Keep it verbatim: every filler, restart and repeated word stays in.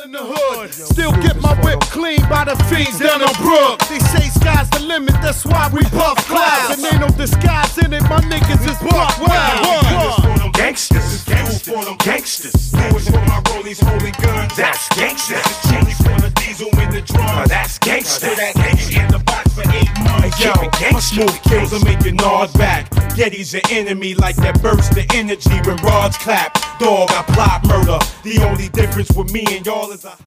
in the hood. Still get my whip clean by the fiends down on Brook. They say sky's the limit, that's why we puff clouds. And ain't no disguise in it, my niggas is buck wild. Gangsters, gangsters, for them gangsters. Do it for my rollies, holy guns. That's gangsters. Change for the diesel in the drum. That's gangsters. Put that nigga in the box for eight months. Yo, my smooth kills will make your nod back. Getty's an enemy like that burst of energy when rods clap. Dog, I plot murder. The only difference with me and y'all is I